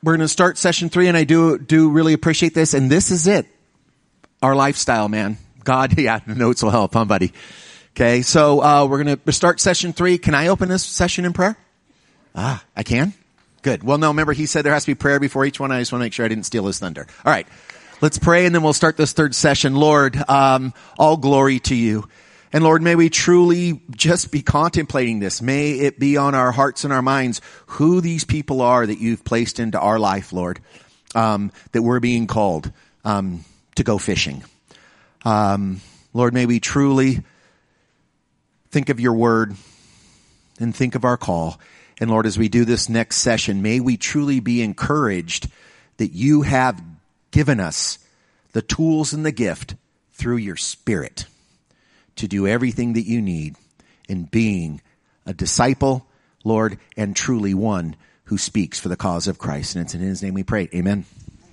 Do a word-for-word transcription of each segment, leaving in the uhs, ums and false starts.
we're going to start session three, and I do do really appreciate this. And this is it, our lifestyle, man. God, yeah, the notes will help, huh, buddy? Okay, so uh, we're going to start session three. Can I open this session in prayer? Ah, I can? Good. Well, no, remember he said there has to be prayer before each one. I just want to make sure I didn't steal his thunder. All right, let's pray, and then we'll start this third session. Lord, um, all glory to you. And Lord, may we truly just be contemplating this. May it be on our hearts and our minds who these people are that you've placed into our life, Lord, um, that we're being called um, to go fishing. Um, Lord, may we truly think of your word and think of our call. And Lord, as we do this next session, may we truly be encouraged that you have given us the tools and the gift through your Spirit to do everything that you need in being a disciple, Lord, and truly one who speaks for the cause of Christ. And it's in his name we pray. Amen.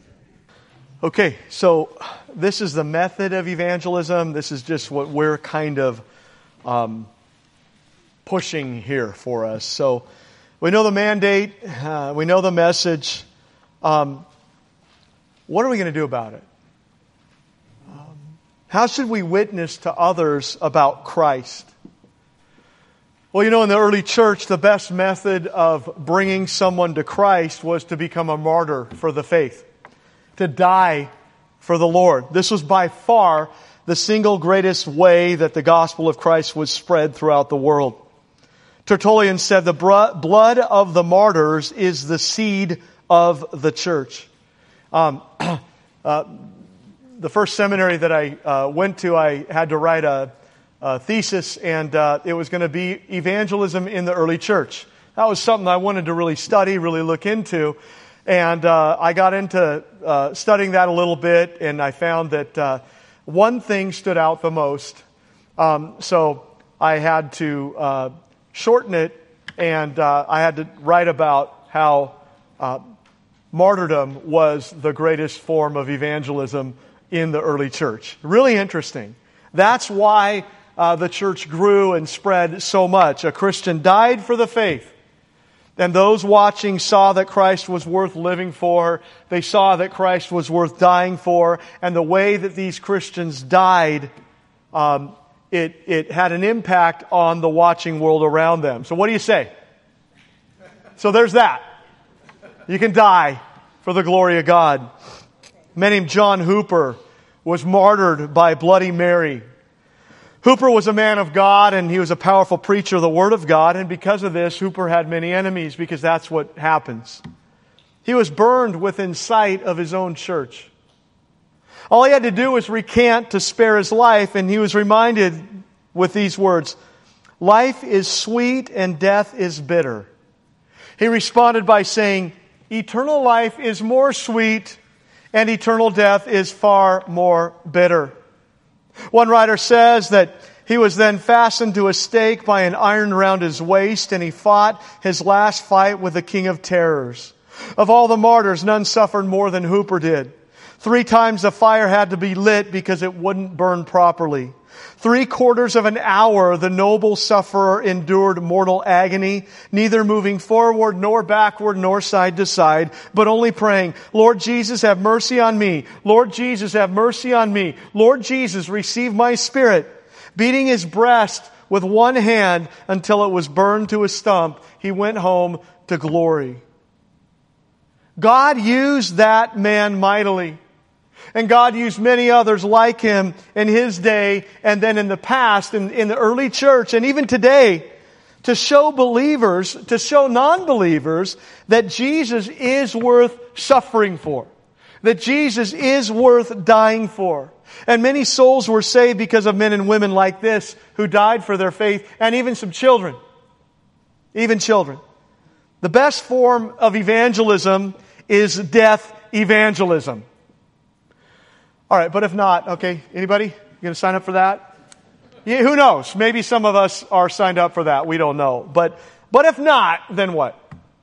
Okay, so this is the method of evangelism. This is just what we're kind of um, pushing here for us. So we know the mandate. Uh, we know the message. Um, what are we going to do about it? Um, how should we witness to others about Christ? Well, you know, in the early church, the best method of bringing someone to Christ was to become a martyr for the faith, to die for the Lord. This was by far the single greatest way that the gospel of Christ was spread throughout the world. Tertullian said, the blood of the martyrs is the seed of the church. Um, uh, the first seminary that I uh, went to, I had to write a, a thesis, and uh, it was going to be evangelism in the early church. That was something I wanted to really study, really look into. And uh, I got into uh, studying that a little bit, and I found that uh, one thing stood out the most. Um, so I had to uh, shorten it, and uh, I had to write about how uh, martyrdom was the greatest form of evangelism in the early church. Really interesting. That's why uh, the church grew and spread so much. A Christian died for the faith. And those watching saw that Christ was worth living for. They saw that Christ was worth dying for. And the way that these Christians died, um, it, it had an impact on the watching world around them. So what do you say? So there's that. You can die for the glory of God. A man named John Hooper was martyred by Bloody Mary. Hooper was a man of God, and he was a powerful preacher of the Word of God, and because of this, Hooper had many enemies, because that's what happens. He was burned within sight of his own church. All he had to do was recant to spare his life, and he was reminded with these words, "Life is sweet and death is bitter." He responded by saying, "Eternal life is more sweet, and eternal death is far more bitter." One writer says that he was then fastened to a stake by an iron around his waist, and he fought his last fight with the King of Terrors. Of all the martyrs, none suffered more than Hooper did. Three times the fire had to be lit because it wouldn't burn properly. Three quarters of an hour the noble sufferer endured mortal agony, neither moving forward nor backward nor side to side, but only praying, "Lord Jesus, have mercy on me. Lord Jesus, have mercy on me. Lord Jesus, receive my spirit." Beating his breast with one hand until it was burned to a stump, he went home to glory. God used that man mightily. And God used many others like him in his day, and then in the past, in, in the early church, and even today, to show believers, to show non-believers, that Jesus is worth suffering for. That Jesus is worth dying for. And many souls were saved because of men and women like this, who died for their faith, and even some children. Even children. The best form of evangelism is death evangelism. All right, but if not, okay, anybody? You going to sign up for that? Yeah, who knows? Maybe some of us are signed up for that. We don't know. But but if not, then what?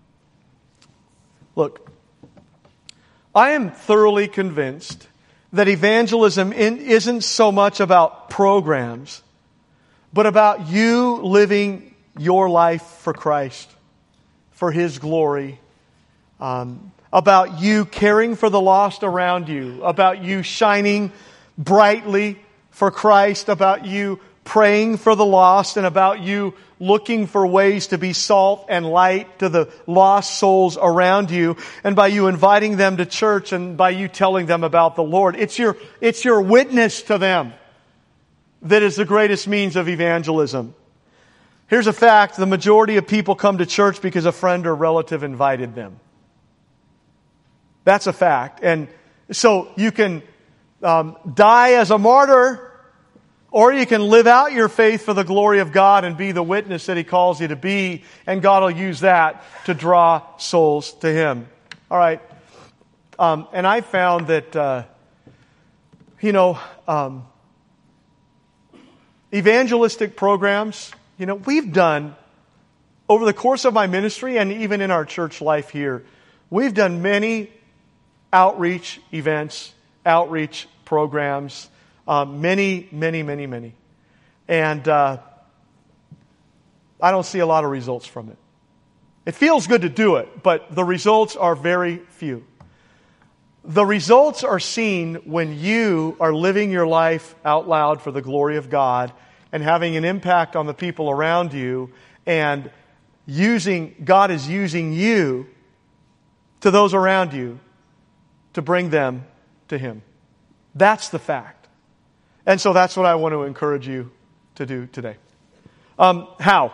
Look, I am thoroughly convinced that evangelism in, isn't so much about programs, but about you living your life for Christ, for His glory. um, about you caring for the lost around you, about you shining brightly for Christ, about you praying for the lost, and about you looking for ways to be salt and light to the lost souls around you, and by you inviting them to church and by you telling them about the Lord. It's your, it's your witness to them that is the greatest means of evangelism. Here's a fact: the majority of people come to church because a friend or relative invited them. That's a fact. And so you can um, die as a martyr, or you can live out your faith for the glory of God and be the witness that He calls you to be, and God will use that to draw souls to Him. All right. Um, and I found that, uh, you know, um, evangelistic programs, you know, we've done, over the course of my ministry and even in our church life here, we've done many outreach events, outreach programs, um, many, many, many, many. And uh, I don't see a lot of results from it. It feels good to do it, but the results are very few. The results are seen when you are living your life out loud for the glory of God and having an impact on the people around you, and using God is using you to those around you to bring them to Him. That's the fact. And so that's what I want to encourage you to do today. Um, how?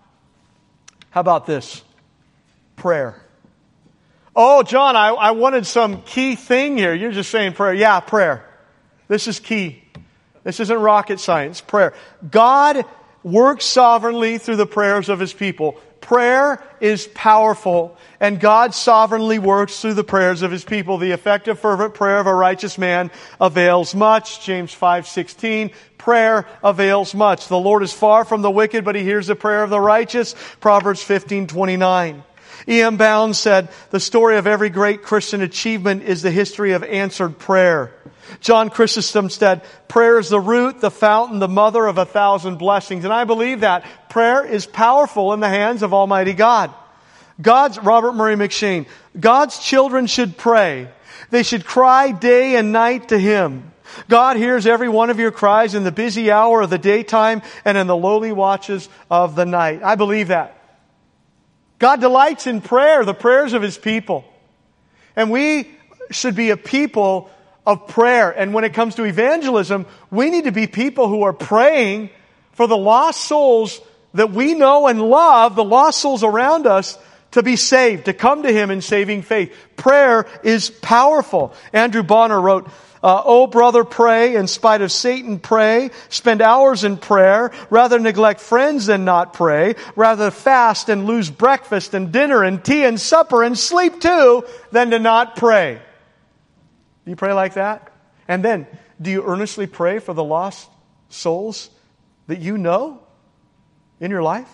How about this? Prayer. Oh, John, I, I wanted some key thing here. You're just saying prayer. Yeah, prayer. This is key. This isn't rocket science. Prayer. God works sovereignly through the prayers of His people. Prayer is powerful, and God sovereignly works through the prayers of His people. The effective, fervent prayer of a righteous man avails much. James five sixteen. Prayer avails much. The Lord is far from the wicked, but He hears the prayer of the righteous. Proverbs fifteen twenty-nine. E M Bounds said, the story of every great Christian achievement is the history of answered prayer. John Chrysostom said, prayer is the root, the fountain, the mother of a thousand blessings. And I believe that. Prayer is powerful in the hands of Almighty God. God's, Robert Murray McShane, God's children should pray. They should cry day and night to Him. God hears every one of your cries in the busy hour of the daytime and in the lowly watches of the night. I believe that. God delights in prayer, the prayers of His people. And we should be a people of prayer. And when it comes to evangelism, we need to be people who are praying for the lost souls that we know and love, the lost souls around us, to be saved, to come to Him in saving faith. Prayer is powerful. Andrew Bonner wrote, Uh, oh, brother, pray. In spite of Satan, pray. Spend hours in prayer. Rather neglect friends than not pray. Rather fast and lose breakfast and dinner and tea and supper and sleep too than to not pray. Do you pray like that? And then, do you earnestly pray for the lost souls that you know in your life?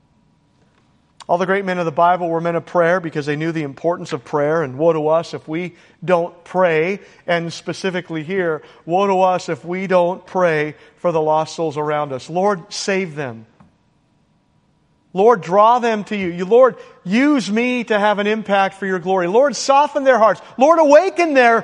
All the great men of the Bible were men of prayer because they knew the importance of prayer. And woe to us if we don't pray. And specifically here, woe to us if we don't pray for the lost souls around us. Lord, save them. Lord, draw them to you. You, Lord, use me to have an impact for your glory. Lord, soften their hearts. Lord, awaken their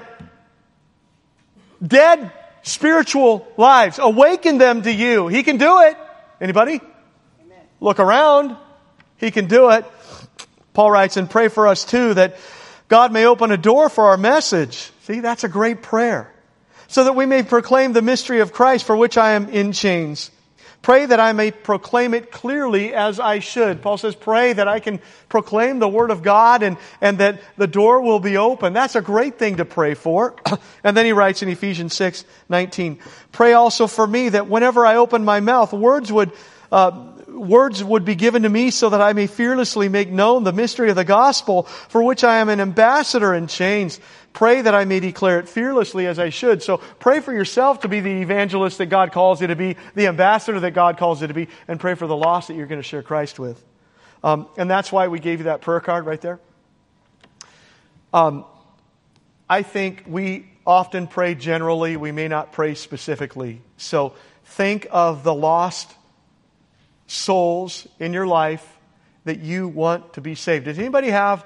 dead spiritual lives. Awaken them to you. He can do it. Anybody? Amen. Look around. He can do it. Paul writes, and pray for us too, that God may open a door for our message. See, that's a great prayer. So that we may proclaim the mystery of Christ, for which I am in chains. Pray that I may proclaim it clearly as I should. Paul says, pray that I can proclaim the Word of God and, and that the door will be open. That's a great thing to pray for. And then he writes in Ephesians six nineteen, pray also for me that whenever I open my mouth, words would, uh, words would be given to me so that I may fearlessly make known the mystery of the gospel, for which I am an ambassador in chains. Pray that I may declare it fearlessly as I should. So pray for yourself to be the evangelist that God calls you to be, the ambassador that God calls you to be, and pray for the lost that you're going to share Christ with. Um, and that's why we gave you that prayer card right there. Um, I think we often pray generally. We may not pray specifically. So think of the lost souls in your life that you want to be saved. Does anybody have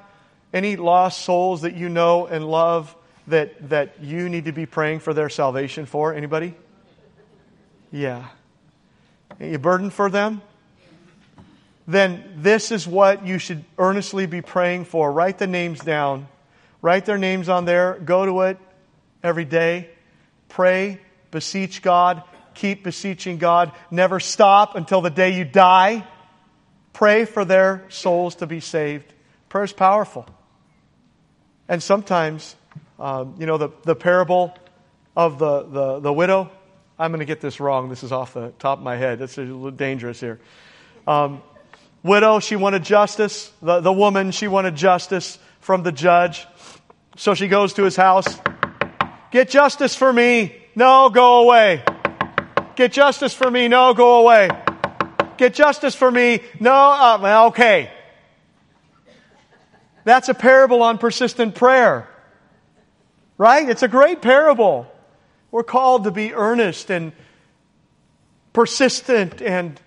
Any lost souls that you know and love that, that you need to be praying for their salvation for? Anybody? Yeah. Are you burdened for them? Then this is what you should earnestly be praying for. Write the names down. Write their names on there. Go to it every day. Pray, beseech God. Keep beseeching God. Never stop until the day you die. Pray for their souls to be saved. Prayer is powerful. And sometimes, um, you know, the, the parable of the, the, the widow. I'm going to get this wrong. This is off the top of my head. It's a little dangerous here. Um, widow, she wanted justice. The, the woman, she wanted justice from the judge. So she goes to his house. Get justice for me. No, go away. Get justice for me. No, go away. Get justice for me. No, uh, well, okay. That's a parable on persistent prayer. Right? It's a great parable. We're called to be earnest and persistent and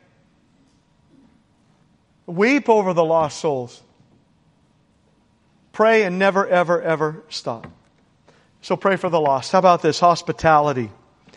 weep over the lost souls. Pray and never, ever, ever stop. So pray for the lost. How about this? Hospitality.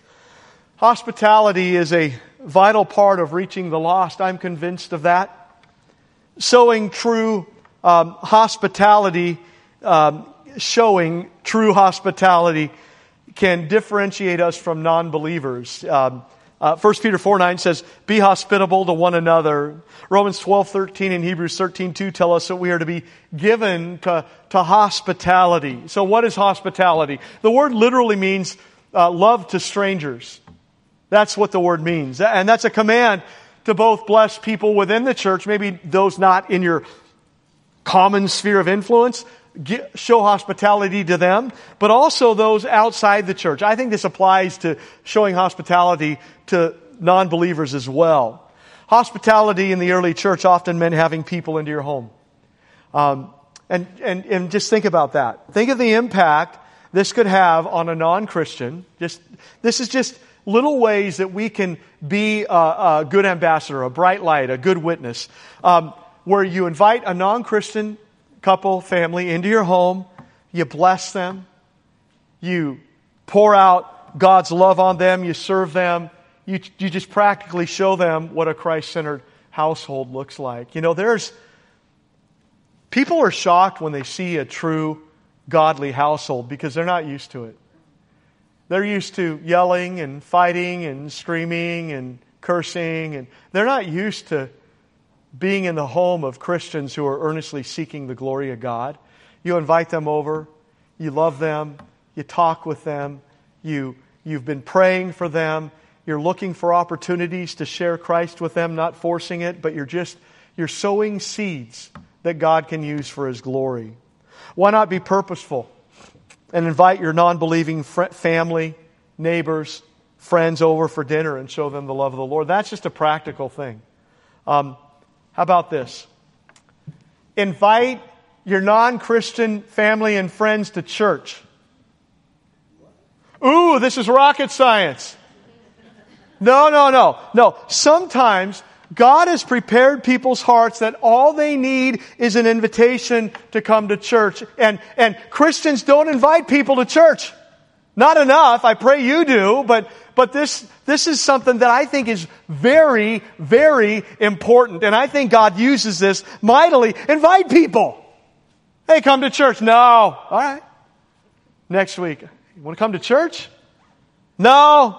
Hospitality is a vital part of reaching the lost. I'm convinced of that. Sowing true um, hospitality, um, showing true hospitality can differentiate us from non-believers. Um, uh, First Peter four nine says, be hospitable to one another. Romans twelve thirteen and Hebrews thirteen two tell us that we are to be given to, to hospitality. So what is hospitality? The word literally means uh, love to strangers. That's what the word means. And that's a command to both bless people within the church, maybe those not in your common sphere of influence, get, show hospitality to them, but also those outside the church. I think this applies to showing hospitality to non-believers as well. Hospitality in the early church often meant having people into your home. Um, and, and, and just think about that. Think of the impact this could have on a non-Christian. Just, this is just little ways that we can be a, a good ambassador, a bright light, a good witness. Um, where you invite a non-Christian couple, family into your home, you bless them, you pour out God's love on them, you serve them, you, you just practically show them what a Christ-centered household looks like. You know, there's, people are shocked when they see a true godly household because they're not used to it. They're used to yelling and fighting and screaming and cursing, and they're not used to being in the home of Christians who are earnestly seeking the glory of God. You invite them over, you love them, you talk with them, you, you've been praying for them, you're looking for opportunities to share Christ with them, not forcing it, but you're just, you're sowing seeds that God can use for His glory. Why not be purposeful and invite your non-believing fr- family, neighbors, friends over for dinner and show them the love of the Lord? That's just a practical thing. Um, How about this? Invite your non-Christian family and friends to church. Ooh, this is rocket science. No, no, no. No. Sometimes God has prepared people's hearts that all they need is an invitation to come to church. And, and Christians don't invite people to church. Not enough. I pray you do, but But this, this is something that I think is very, very important. And I think God uses this mightily. Invite people. Hey, come to church. No. All right. Next week. You want to come to church? No.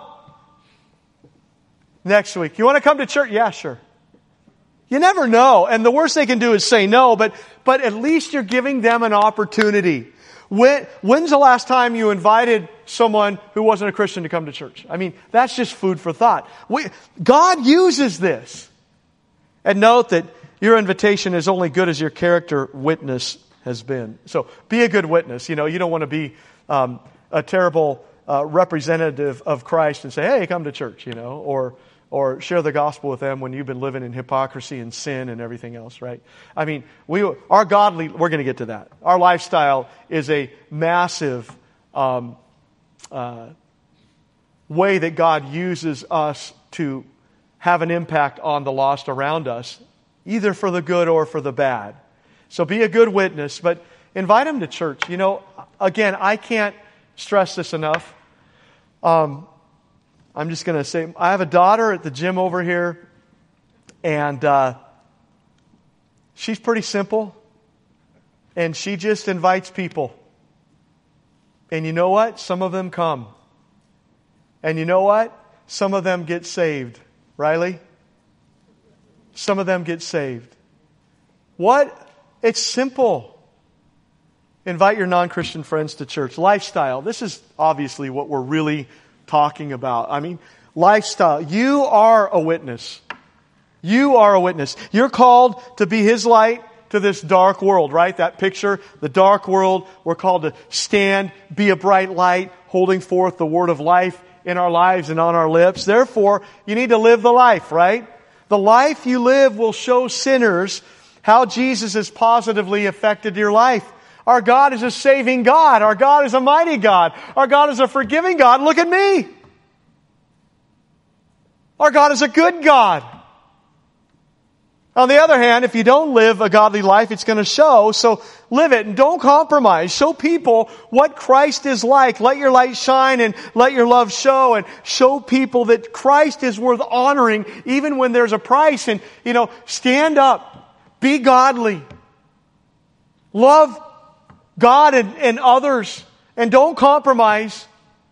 Next week. You want to come to church? Yeah, sure. You never know. And the worst they can do is say no, but, but at least you're giving them an opportunity. When, when's the last time you invited someone who wasn't a Christian to come to church? I mean, that's just food for thought. We, God uses this. And note that your invitation is only good as your character witness has been. So be a good witness. You know, you don't want to be um, a terrible uh, representative of Christ and say, hey, come to church, you know, or or share the gospel with them when you've been living in hypocrisy and sin and everything else, right? I mean, we our godly, we're going to get to that. Our lifestyle is a massive um, uh, way that God uses us to have an impact on the lost around us, either for the good or for the bad. So be a good witness, but invite them to church. You know, again, I can't stress this enough. Um, I'm just going to say, I have a daughter at the gym over here, and uh, she's pretty simple, and she just invites people. And you know what? Some of them come. And you know what? Some of them get saved. Riley? Some of them get saved. What? It's simple. Invite your non-Christian friends to church. Lifestyle. This is obviously what we're really talking about. I mean, lifestyle. You are a witness. You are a witness. You're called to be His light to this dark world, right? That picture, the dark world. We're called to stand, be a bright light, holding forth the word of life in our lives and on our lips. Therefore, you need to live the life, right? The life you live will show sinners how Jesus has positively affected your life. Our God is a saving God. Our God is a mighty God. Our God is a forgiving God. Look at me. Our God is a good God. On the other hand, if you don't live a godly life, it's going to show. So live it and don't compromise. Show people what Christ is like. Let your light shine and let your love show, and show people that Christ is worth honoring even when there's a price. And, you know, stand up. Be godly. Love God and, and others, and don't compromise.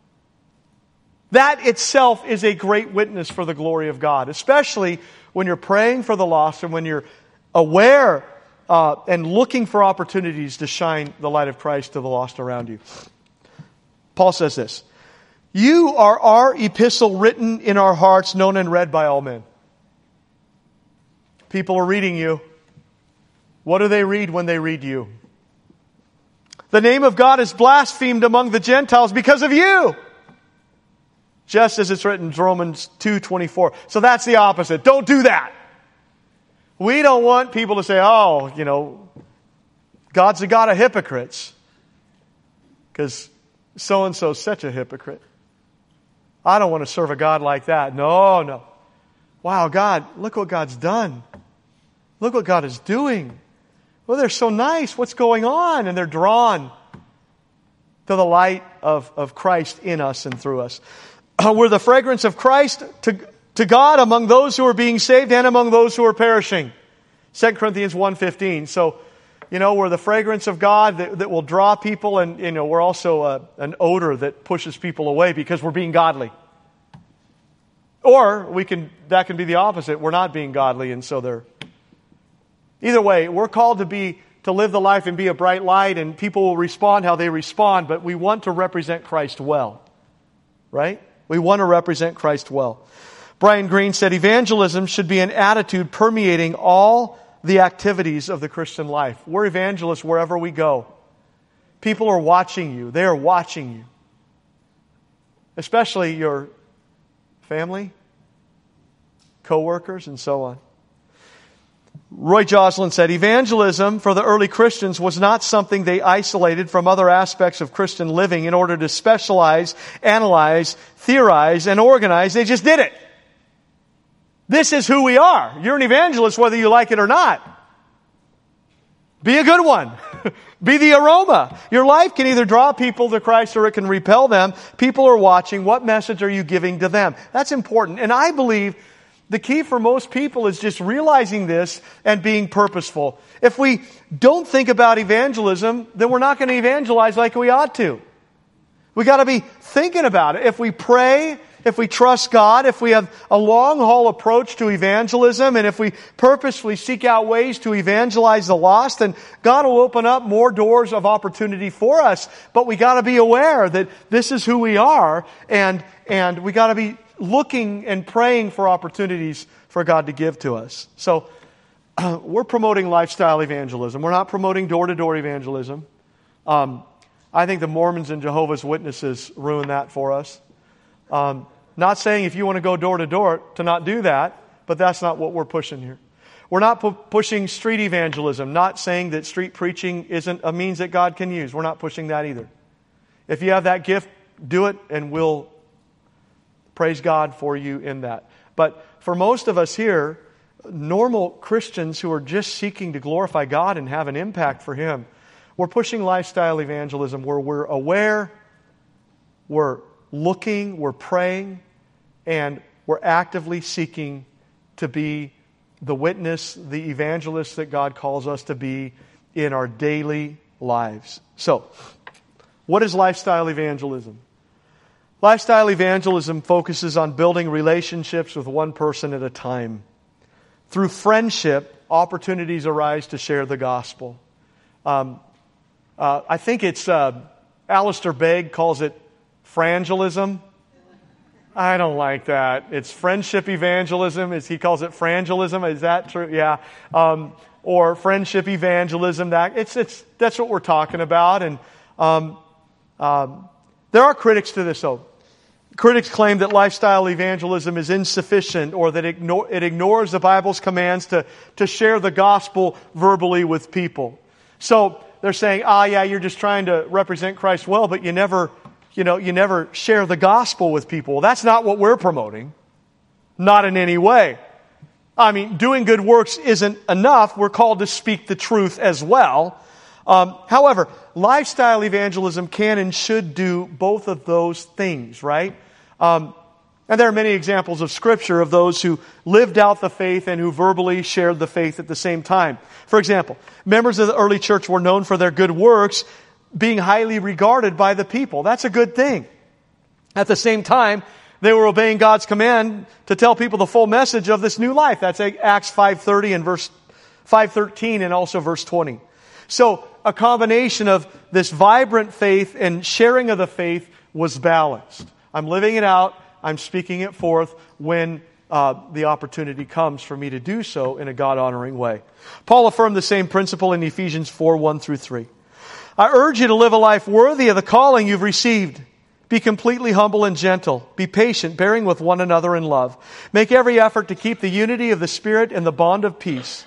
That itself is a great witness for the glory of God, especially when you're praying for the lost and when you're aware uh, and looking for opportunities to shine the light of Christ to the lost around you. Paul says this, "You are our epistle written in our hearts, known and read by all men." People are reading you. What do they read when they read you? The name of God is blasphemed among the Gentiles because of you. Just as it's written in Romans two twenty-four. So that's the opposite. Don't do that. We don't want people to say, oh, you know, God's a God of hypocrites. Because so-and-so is such a hypocrite. I don't want to serve a God like that. No, no. Wow, God, look what God's done. Look what God is doing. Well, they're so nice. What's going on? And they're drawn to the light of, of Christ in us and through us. Uh, we're the fragrance of Christ to, to God among those who are being saved and among those who are perishing. Second Corinthians one fifteen. So, you know, we're the fragrance of God that, that will draw people, and, you know, we're also a, an odor that pushes people away because we're being godly. Or we can, that can be the opposite. We're not being godly, and so they're... Either way, we're called to be, to live the life and be a bright light, and people will respond how they respond, but we want to represent Christ well. Right? We want to represent Christ well. Brian Greene said, evangelism should be an attitude permeating all the activities of the Christian life. We're evangelists wherever we go. People are watching you. They are watching you. Especially your family, co-workers, and so on. Roy Joslin said, evangelism for the early Christians was not something they isolated from other aspects of Christian living in order to specialize, analyze, theorize, and organize. They just did it. This is who we are. You're an evangelist whether you like it or not. Be a good one. Be the aroma. Your life can either draw people to Christ or it can repel them. People are watching. What message are you giving to them? That's important. And I believe the key for most people is just realizing this and being purposeful. If we don't think about evangelism, then we're not going to evangelize like we ought to. We got to be thinking about it. If we pray, if we trust God, if we have a long haul approach to evangelism, and if we purposefully seek out ways to evangelize the lost, then God will open up more doors of opportunity for us. But we got to be aware that this is who we are, and and we got to be looking and praying for opportunities for God to give to us. So uh, we're promoting lifestyle evangelism. We're not promoting door-to-door evangelism. Um, I think the Mormons and Jehovah's Witnesses ruin that for us. Um, not saying if you want to go door-to-door to not do that, but that's not what we're pushing here. We're not pu- pushing street evangelism, not saying that street preaching isn't a means that God can use. We're not pushing that either. If you have that gift, do it, and we'll praise God for you in that. But for most of us here, normal Christians who are just seeking to glorify God and have an impact for Him, We're pushing lifestyle evangelism where we're aware, we're looking, we're praying, and we're actively seeking to be the witness, the evangelist that God calls us to be in our daily lives. So, what is lifestyle evangelism? Lifestyle evangelism focuses on building relationships with one person at a time. Through friendship, opportunities arise to share the gospel. Um, uh, I think it's, uh, Alistair Begg calls it frangelism. I don't like that. It's friendship evangelism. Is he calls it frangelism? Is that true? Yeah. Um, or friendship evangelism. That it's it's that's what we're talking about. And um, um, there are critics to this, though. Critics claim that lifestyle evangelism is insufficient, or that ignore, it ignores the Bible's commands to to share the gospel verbally with people. So they're saying, ah, yeah, you're just trying to represent Christ well, but you never. You know, you never share the gospel with people. Well, that's not what we're promoting. Not in any way. I mean, doing good works isn't enough. We're called to speak the truth as well. Um, however, lifestyle evangelism can and should do both of those things, right? Um, and there are many examples of Scripture of those who lived out the faith and who verbally shared the faith at the same time. For example, members of the early church were known for their good works, being highly regarded by the people. That's a good thing. At the same time, they were obeying God's command to tell people the full message of this new life. That's Acts five thirty and verse five thirteen and also verse twenty. So a combination of this vibrant faith and sharing of the faith was balanced. I'm living it out. I'm speaking it forth when uh, the opportunity comes for me to do so in a God-honoring way. Paul affirmed the same principle in Ephesians four, one through three. I urge you to live a life worthy of the calling you've received. Be completely humble and gentle. Be patient, bearing with one another in love. Make every effort to keep the unity of the Spirit and the bond of peace.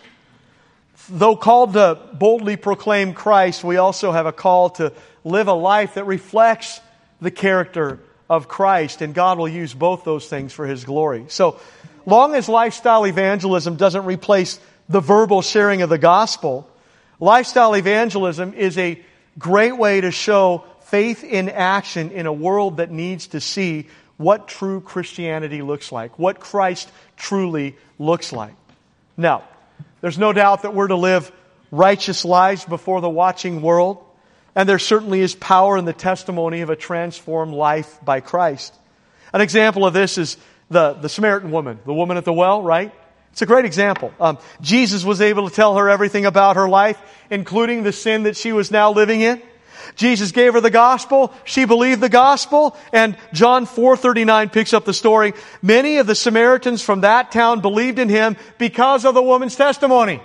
Though called to boldly proclaim Christ, we also have a call to live a life that reflects the character of Christ, and God will use both those things for His glory. So, long as lifestyle evangelism doesn't replace the verbal sharing of the gospel, lifestyle evangelism is a great way to show faith in action in a world that needs to see what true Christianity looks like, what Christ truly looks like. Now, there's no doubt that we're to live righteous lives before the watching world, and there certainly is power in the testimony of a transformed life by Christ. An example of this is the, the Samaritan woman, the woman at the well, right? It's a great example. Um, Jesus was able to tell her everything about her life, including the sin that she was now living in. Jesus gave her the gospel. She believed the gospel. And John four thirty-nine picks up the story. Many of the Samaritans from that town believed in Him because of the woman's testimony.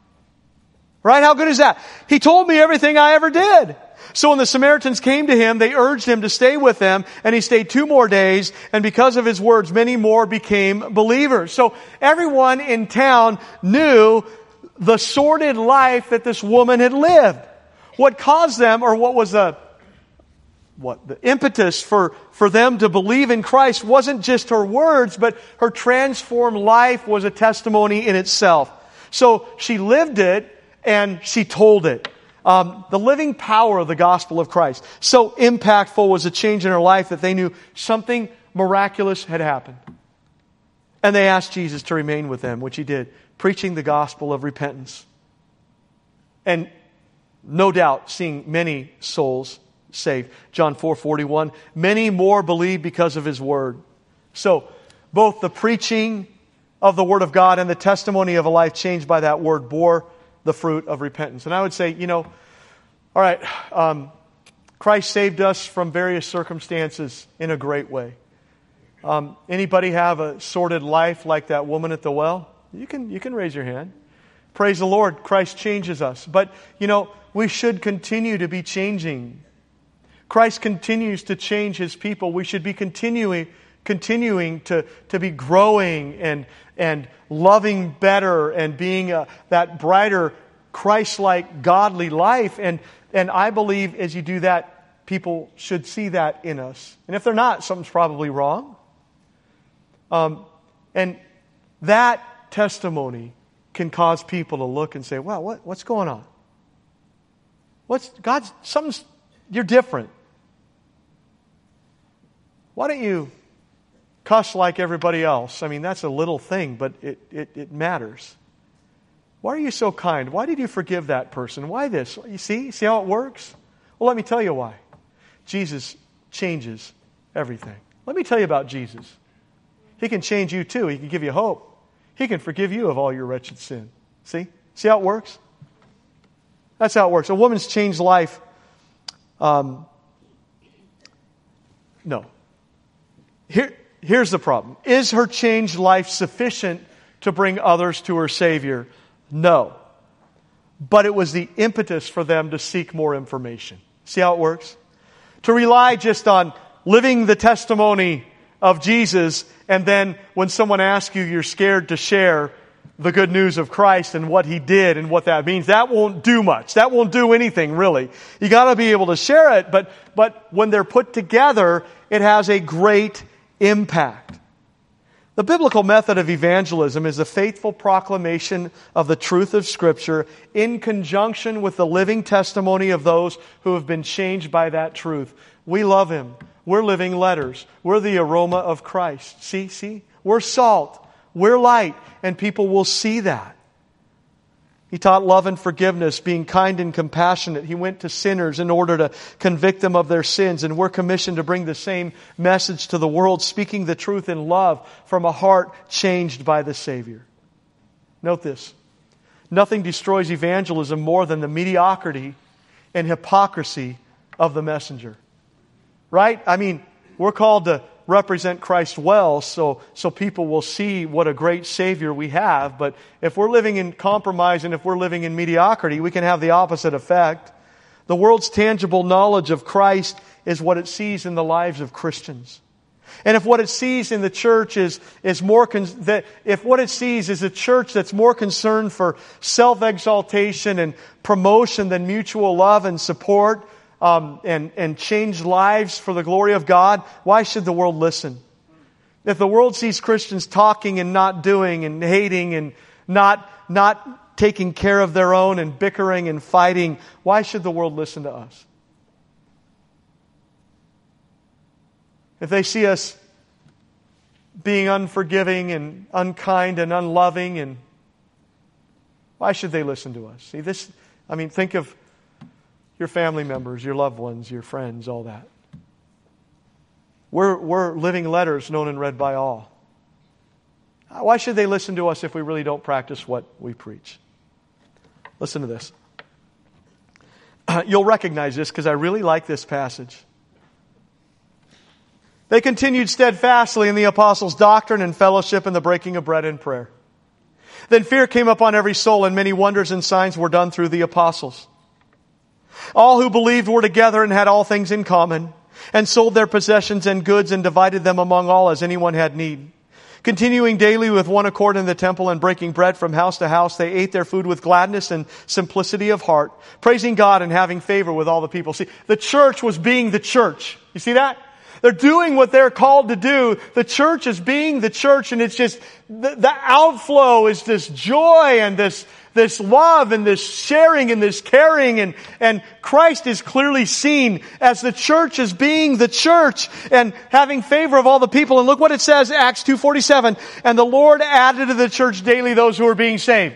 Right? How good is that? He told me everything I ever did. So when the Samaritans came to Him, they urged Him to stay with them, and He stayed two more days, and because of His words, many more became believers. So everyone in town knew the sordid life that this woman had lived. What caused them, or what was the, what, the impetus for, for them to believe in Christ wasn't just her words, but her transformed life was a testimony in itself. So she lived it, and she told it. Um, the living power of the gospel of Christ. So impactful was a change in her life that they knew something miraculous had happened. And they asked Jesus to remain with them, which He did, preaching the gospel of repentance. And no doubt seeing many souls saved. John four forty-one, many more believed because of His word. So both the preaching of the word of God and the testimony of a life changed by that word bore the fruit of repentance. And I would say, you know, all right, um, Christ saved us from various circumstances in a great way. Um, anybody have a sordid life like that woman at the well? You can, you can raise your hand. Praise the Lord, Christ changes us. But, you know, we should continue to be changing. Christ continues to change His people. We should be continuing continuing to, to be growing and and loving better and being a, that brighter, Christ-like, godly life. And, and I believe as you do that, people should see that in us. And if they're not, something's probably wrong. Um, and that testimony can cause people to look and say, wow, what, what's going on? What's God's something's you're different. Why don't you cuss like everybody else? I mean, that's a little thing, but it, it, it matters. Why are you so kind? Why did you forgive that person? Why this? You see? See how it works? Well, let me tell you why. Jesus changes everything. Let me tell you about Jesus. He can change you too. He can give you hope. He can forgive you of all your wretched sin. See? See how it works? That's how it works. A woman's changed life. Um, no. Here, here's the problem. Is her changed life sufficient to bring others to her Savior? No. But it was the impetus for them to seek more information. See how it works? To rely just on living the testimony of Jesus, and then when someone asks you, you're scared to share the good news of Christ and what He did and what that means. That won't do much. That won't do anything, really. You got to be able to share it, but but when they're put together, it has a great impact. The biblical method of evangelism is the faithful proclamation of the truth of Scripture in conjunction with the living testimony of those who have been changed by that truth. We love Him. We're living letters. We're the aroma of Christ. See, see? We're salt. We're light. And people will see that. He taught love and forgiveness, being kind and compassionate. He went to sinners in order to convict them of their sins. And we're commissioned to bring the same message to the world, speaking the truth in love from a heart changed by the Savior. Note this. Nothing destroys evangelism more than the mediocrity and hypocrisy of the messenger. Right? I mean, we're called to represent Christ well, so so people will see what a great Savior we have. But if we're living in compromise and if we're living in mediocrity, we can have the opposite effect. The world's tangible knowledge of Christ is what it sees in the lives of Christians. And if what it sees in the church is is more con- that if what it sees is a church that's more concerned for self-exaltation and promotion than mutual love and support, Um, and, and change lives for the glory of God, why should the world listen? If the world sees Christians talking and not doing and hating and not, not taking care of their own and bickering and fighting, why should the world listen to us? If they see us being unforgiving and unkind and unloving, and why should they listen to us? See, this, I mean, think of your family members, your loved ones, your friends, all that. We're, we're living letters known and read by all. Why should they listen to us if we really don't practice what we preach? Listen to this. You'll recognize this because I really like this passage. They continued steadfastly in the apostles' doctrine and fellowship and the breaking of bread and prayer. Then fear came upon every soul, and many wonders and signs were done through the apostles. All who believed were together and had all things in common, and sold their possessions and goods and divided them among all as anyone had need. Continuing daily with one accord in the temple and breaking bread from house to house, they ate their food with gladness and simplicity of heart, praising God and having favor with all the people. See, the church was being the church. You see that? They're doing what they're called to do. The church is being the church, and it's just, the, the outflow is this joy and this This love and this sharing and this caring, and, and Christ is clearly seen as the church as being the church and having favor of all the people. And look what it says, Acts two forty-seven. And the Lord added to the church daily those who were being saved.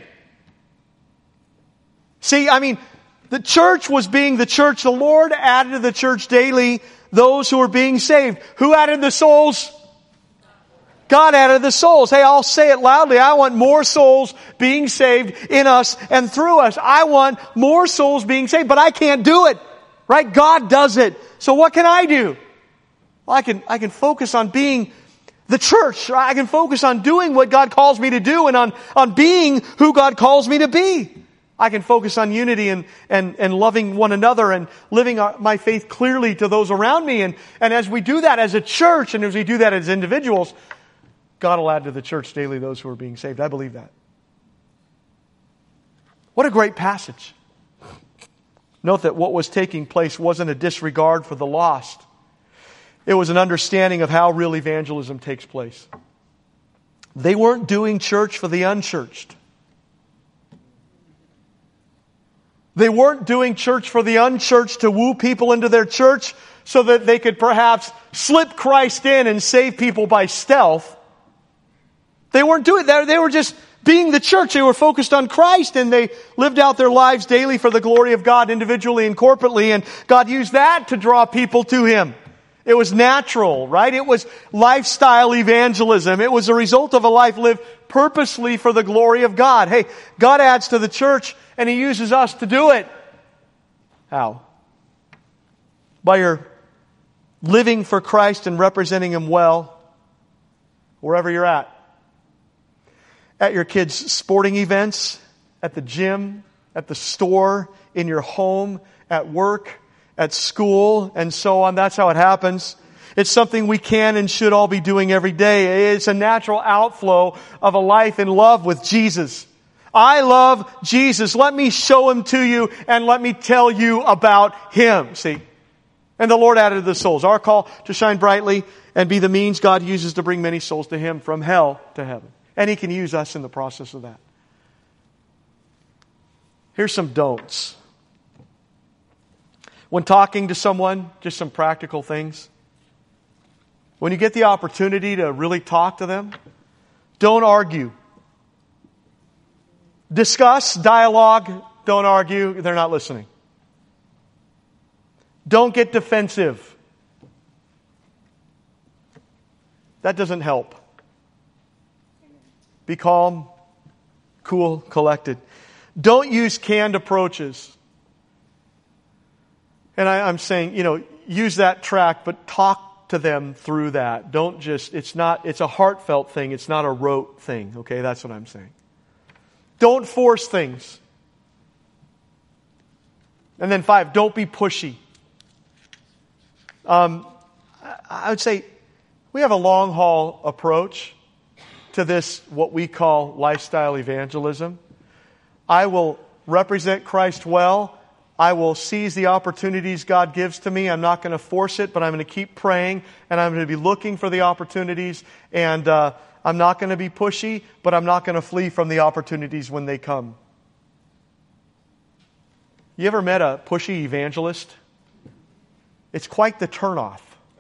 See, I mean, the church was being the church. The Lord added to the church daily those who were being saved. Who added the souls? God added the souls. Hey, I'll say it loudly. I want more souls being saved in us and through us. I want more souls being saved, but I can't do it. Right? God does it. So what can I do? Well, I can, I can focus on being the church. I can focus on doing what God calls me to do and on, on being who God calls me to be. I can focus on unity and, and, and loving one another and living our, my faith clearly to those around me. And, and as we do that as a church and as we do that as individuals, God will add to the church daily those who are being saved. I believe that. What a great passage. Note that what was taking place wasn't a disregard for the lost. It was an understanding of how real evangelism takes place. They weren't doing church for the unchurched. They weren't doing church for the unchurched to woo people into their church so that they could perhaps slip Christ in and save people by stealth. They weren't doing that. They were just being the church. They were focused on Christ, and they lived out their lives daily for the glory of God individually and corporately, and God used that to draw people to Him. It was natural, right? It was lifestyle evangelism. It was a result of a life lived purposely for the glory of God. Hey, God adds to the church, and He uses us to do it. How? By your living for Christ and representing Him well, wherever you're at. At your kids' sporting events, at the gym, at the store, in your home, at work, at school, and so on. That's how it happens. It's something we can and should all be doing every day. It's a natural outflow of a life in love with Jesus. I love Jesus. Let me show Him to you, and let me tell you about Him. See? And the Lord added to the souls. Our call to shine brightly and be the means God uses to bring many souls to Him from hell to heaven. And He can use us in the process of that. Here's some don'ts. When talking to someone, just some practical things. When you get the opportunity to really talk to them, don't argue. Discuss, dialogue, don't argue. They're not listening. Don't get defensive. That doesn't help. Be calm, cool, collected. Don't use canned approaches. And I, I'm saying, you know, use that track, but talk to them through that. Don't just, it's not, it's a heartfelt thing. It's not a rote thing. Okay, that's what I'm saying. Don't force things. And then five, don't be pushy. Um, I would say we have a long haul approach to this, what we call lifestyle evangelism. I will represent Christ well. I will seize the opportunities God gives to me. I'm not going to force it, but I'm going to keep praying, and I'm going to be looking for the opportunities. And uh, I'm not going to be pushy, but I'm not going to flee from the opportunities when they come. You ever met a pushy evangelist? It's quite the turnoff.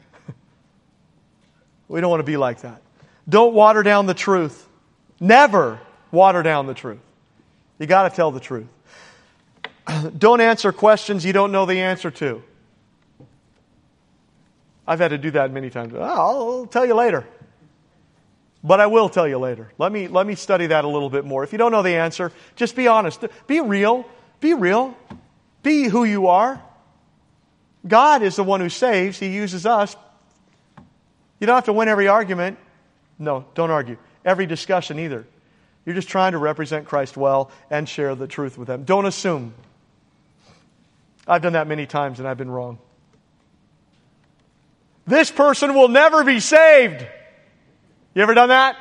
We don't want to be like that. Don't water down the truth. Never water down the truth. You got to tell the truth. Don't answer questions you don't know the answer to. I've had to do that many times. Oh, I'll tell you later. But I will tell you later. Let me, let me study that a little bit more. If you don't know the answer, just be honest. Be real. Be real. Be who you are. God is the one who saves. He uses us. You don't have to win every argument. No, don't argue. Every discussion either. You're just trying to represent Christ well and share the truth with them. Don't assume. I've done that many times and I've been wrong. This person will never be saved. You ever done that?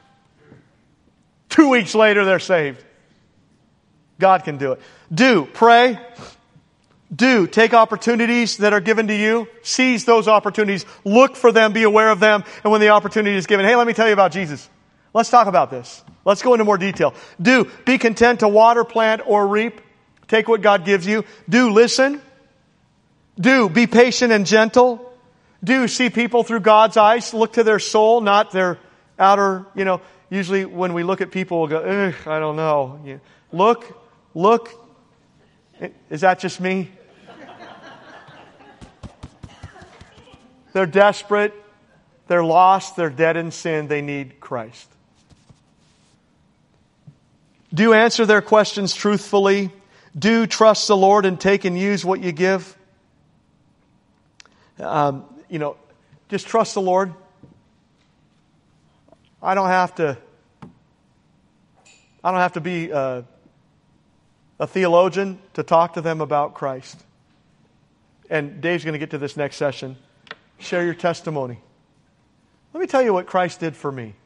Two weeks later, they're saved. God can do it. Do, pray. Do, take opportunities that are given to you. Seize those opportunities. Look for them. Be aware of them. And when the opportunity is given, hey, let me tell you about Jesus. Let's talk about this. Let's go into more detail. Do, be content to water, plant, or reap. Take what God gives you. Do, listen. Do, be patient and gentle. Do, see people through God's eyes. Look to their soul, not their outer, you know. Usually when we look at people, we'll go, ugh, I don't know. You look, look. Is that just me? They're desperate. They're lost. They're dead in sin. They need Christ. Do answer their questions truthfully. Do trust the Lord and take and use what you give. Um, you know, just trust the Lord. I don't have to. I don't have to be a, a theologian to talk to them about Christ. And Dave's going to get to this next session. Share your testimony. Let me tell you what Christ did for me.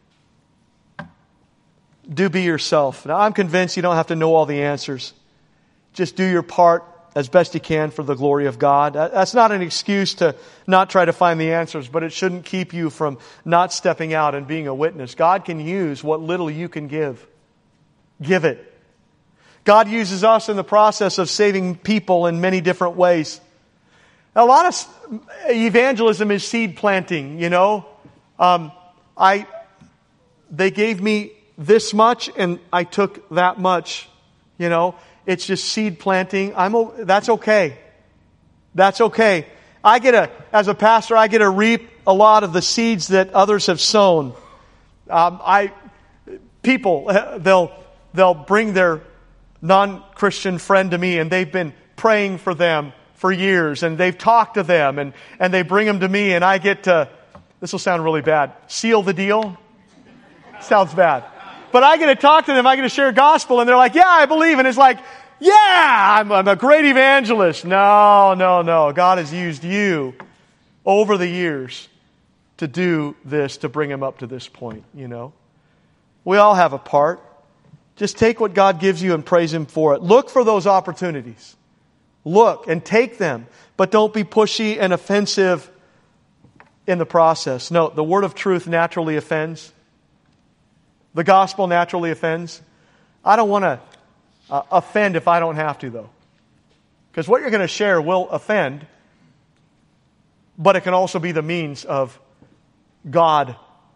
Do be yourself. Now, I'm convinced you don't have to know all the answers. Just do your part as best you can for the glory of God. That's not an excuse to not try to find the answers, but it shouldn't keep you from not stepping out and being a witness. God can use what little you can give. Give it. God uses us in the process of saving people in many different ways. A lot of evangelism is seed planting, you know. Um, I, they gave me this much and I took that much, you know. It's just seed planting. I'm, that's okay. That's okay. I get a, as a pastor, I get to reap a lot of the seeds that others have sown. Um, I, people, they'll, they'll bring their non-Christian friend to me and they've been praying for them for years and they've talked to them and, and they bring them to me and I get to, this will sound really bad, seal the deal. Sounds bad. But I get to talk to them, I get to share gospel and they're like, yeah, I believe. And it's like, yeah, I'm, I'm a great evangelist. No, no, no. God has used you over the years to do this, to bring him up to this point, you know. We all have a part. Just take what God gives you and praise him for it. Look for those opportunities. Look and take them. But don't be pushy and offensive in the process. No, the word of truth naturally offends. The gospel naturally offends. I don't want to uh, offend if I don't have to, though. Because what you're going to share will offend, but it can also be the means of God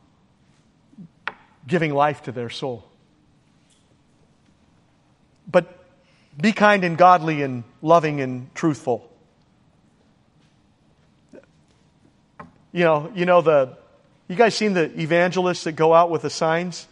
giving life to their soul. But be kind and godly and loving and truthful. You know, you know the, you guys seen the evangelists that go out with the signs?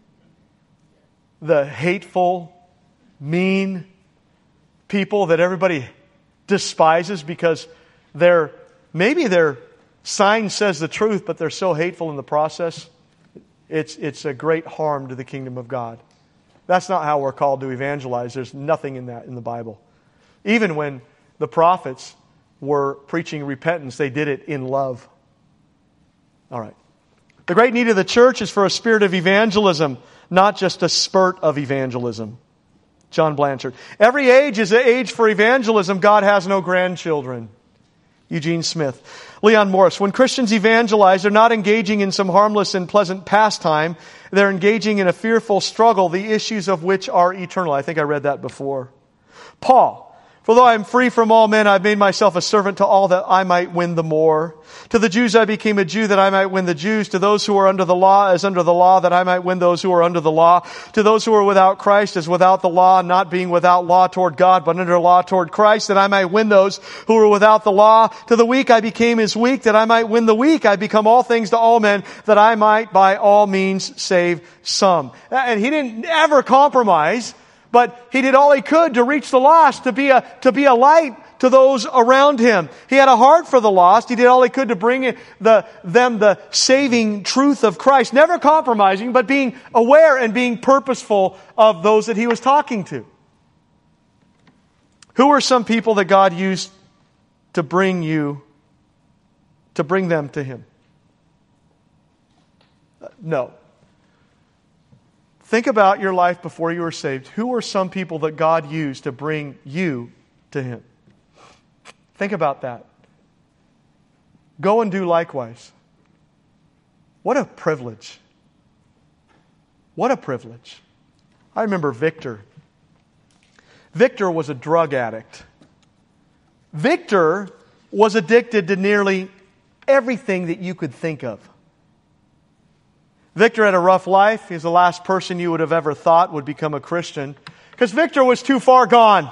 The hateful, mean people that everybody despises because they're, maybe their sign says the truth, but they're so hateful in the process. It's, it's a great harm to the kingdom of God. That's not how we're called to evangelize. There's nothing in that in the Bible. Even when the prophets were preaching repentance, they did it in love. All right. The great need of the church is for a spirit of evangelism, not just a spurt of evangelism. John Blanchard. Every age is an age for evangelism. God has no grandchildren. Eugene Smith. Leon Morris. When Christians evangelize, they're not engaging in some harmless and pleasant pastime. They're engaging in a fearful struggle, the issues of which are eternal. I think I read that before. Paul. For though I am free from all men, I've made myself a servant to all that I might win the more. To the Jews I became a Jew that I might win the Jews. To those who are under the law as under the law that I might win those who are under the law. To those who are without Christ as without the law, not being without law toward God, but under law toward Christ, that I might win those who are without the law. To the weak I became as weak, that I might win the weak. I become all things to all men, that I might by all means save some. And he didn't ever compromise. But he did all he could to reach the lost, to be a, to be a light to those around him. He had a heart for the lost. He did all he could to bring the, them the saving truth of Christ. Never compromising, but being aware and being purposeful of those that he was talking to. Who are some people that God used to bring you, to bring them to him? No. Think about your life before you were saved. Who were some people that God used to bring you to him? Think about that. Go and do likewise. What a privilege. What a privilege. I remember Victor. Victor was a drug addict. Victor was addicted to nearly everything that you could think of. Victor had a rough life. He's the last person you would have ever thought would become a Christian, because Victor was too far gone.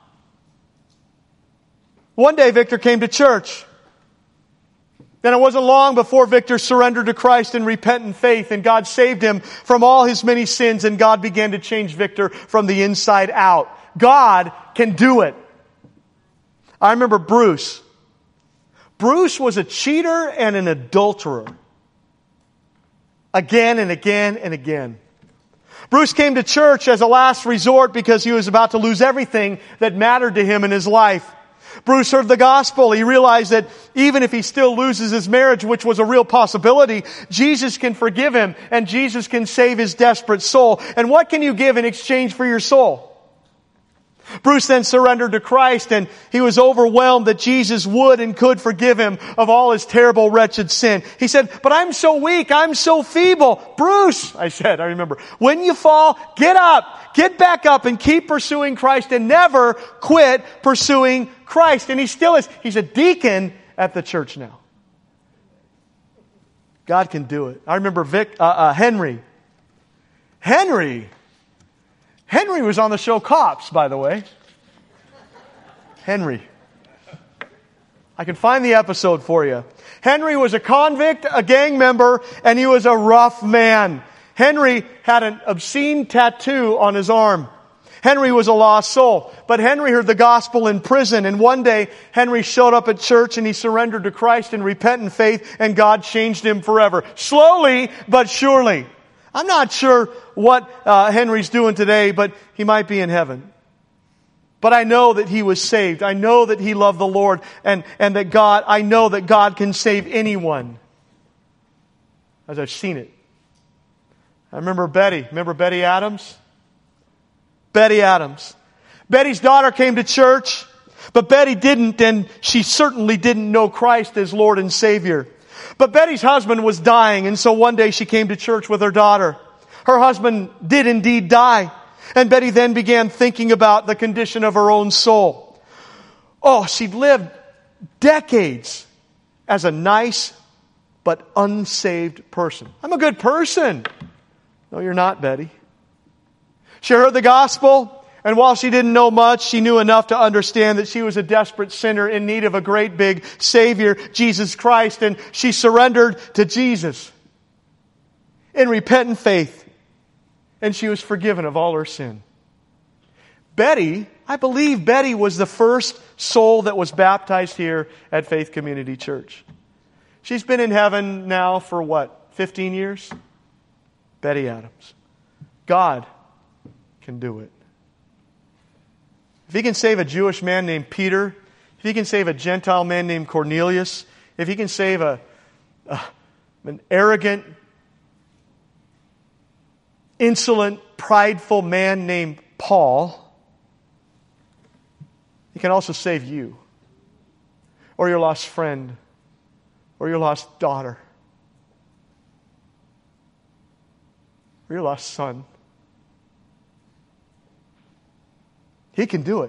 One day Victor came to church. Then it wasn't long before Victor surrendered to Christ in repentant faith, and God saved him from all his many sins, and God began to change Victor from the inside out. God can do it. I remember Bruce. Bruce was a cheater and an adulterer. Again and again and again. Bruce came to church as a last resort because he was about to lose everything that mattered to him in his life. Bruce heard the gospel. He realized that even if he still loses his marriage, which was a real possibility, Jesus can forgive him and Jesus can save his desperate soul. And what can you give in exchange for your soul? Bruce then surrendered to Christ, and he was overwhelmed that Jesus would and could forgive him of all his terrible, wretched sin. He said, but I'm so weak, I'm so feeble. Bruce, I said, I remember, when you fall, get up, get back up and keep pursuing Christ and never quit pursuing Christ. And he still is. He's a deacon at the church now. God can do it. I remember Vic, uh, uh, Henry. Henry. Henry was on the show Cops, by the way. Henry. I can find the episode for you. Henry was a convict, a gang member, and he was a rough man. Henry had an obscene tattoo on his arm. Henry was a lost soul. But Henry heard the gospel in prison, and one day Henry showed up at church and he surrendered to Christ in repentant faith, and God changed him forever. Slowly, but surely. I'm not sure what uh, Henry's doing today, but he might be in heaven. But I know that he was saved. I know that he loved the Lord, and, and that God, I know that God can save anyone. As I've seen it. I remember Betty. Remember Betty Adams? Betty Adams. Betty's daughter came to church, but Betty didn't, and she certainly didn't know Christ as Lord and Savior. But Betty's husband was dying, and so one day she came to church with her daughter. Her husband did indeed die, and Betty then began thinking about the condition of her own soul. Oh, she'd lived decades as a nice but unsaved person. I'm a good person. No, you're not, Betty. She heard the gospel, and while she didn't know much, she knew enough to understand that she was a desperate sinner in need of a great big Savior, Jesus Christ, and she surrendered to Jesus in repentant faith, and she was forgiven of all her sin. Betty, I believe Betty was the first soul that was baptized here at Faith Community Church. She's been in heaven now for what, fifteen years? Betty Adams. God can do it. If He can save a Jewish man named Peter, if He can save a Gentile man named Cornelius, if He can save a, a an arrogant, insolent, prideful man named Paul, He can also save you, or your lost friend, or your lost daughter, or your lost son. He can do it.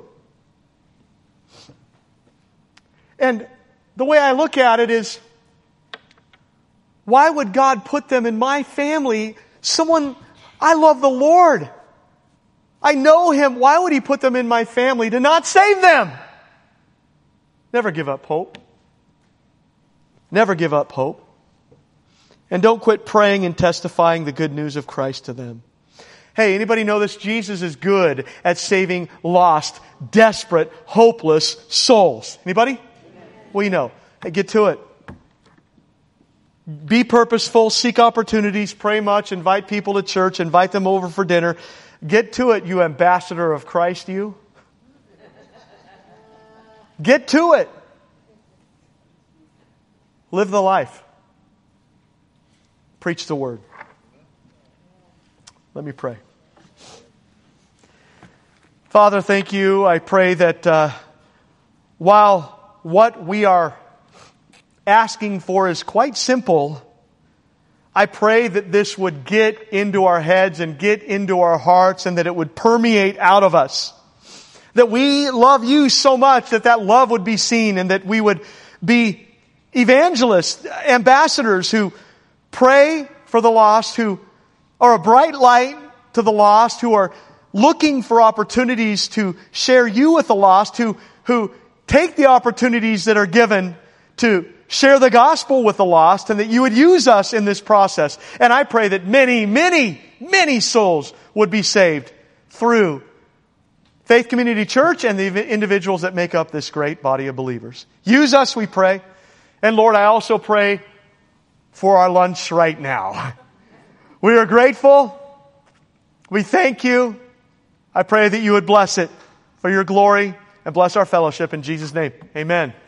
And the way I look at it is, why would God put them in my family? Someone, I love the Lord. I know Him. Why would He put them in my family to not save them? Never give up hope. Never give up hope. And don't quit praying and testifying the good news of Christ to them. Hey, anybody know this? Jesus is good at saving lost, desperate, hopeless souls. Anybody? We know. Hey, get to it. Be purposeful, seek opportunities, pray much, invite people to church, invite them over for dinner. Get to it, you ambassador of Christ, you. Get to it. Live the life. Preach the word. Let me pray. Father, thank you. I pray that uh, while what we are asking for is quite simple, I pray that this would get into our heads and get into our hearts, and that it would permeate out of us. That we love you so much that that love would be seen, and that we would be evangelists, ambassadors who pray for the lost, who are a bright light to the lost, who are looking for opportunities to share you with the lost, who, who take the opportunities that are given to share the gospel with the lost, and that you would use us in this process. And I pray that many, many, many souls would be saved through Faith Community Church and the individuals that make up this great body of believers. Use us, we pray. And Lord, I also pray for our lunch right now. We are grateful. We thank you. I pray that you would bless it for your glory, and bless our fellowship in Jesus' name. Amen.